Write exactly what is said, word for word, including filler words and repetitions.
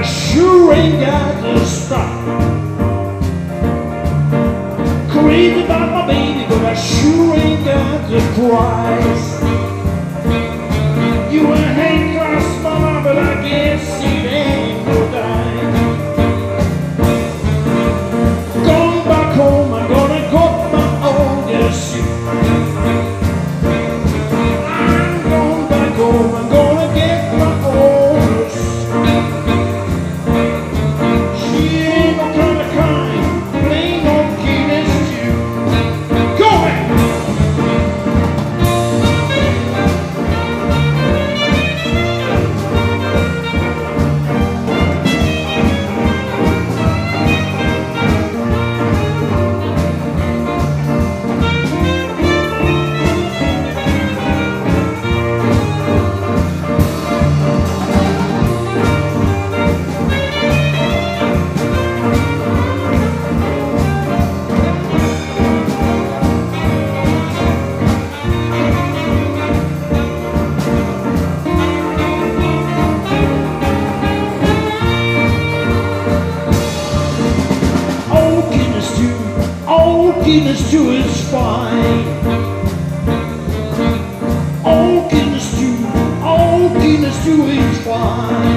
sure ain't got to stop. Crazy about my baby, but I sure ain't got to cry. You and Hank crossed my mind, but I guess it ain't no dime. Going back home, I'm gonna cut my own suit. I'm going back home, I'm gonna get my own suit. She ain't no kind of kind, plain old kid as you. Go back! Guinness stew is fine. Oh, Guinness stew, oh, Guinness stew is fine.